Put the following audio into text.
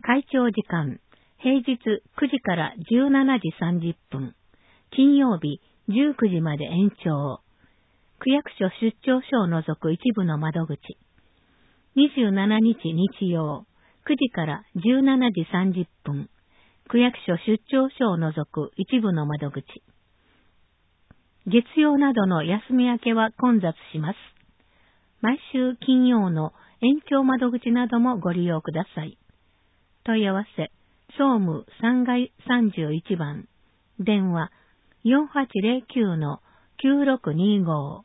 会長時間、平日9時から17時30分、金曜日19時まで延長。区役所出張所を除く一部の窓口。27日日曜、9時から17時30分、区役所出張所を除く一部の窓口。月曜などの休み明けは混雑します。毎週金曜の延長窓口などもご利用ください。問い合わせ、総務3階31番、電話 4809-9625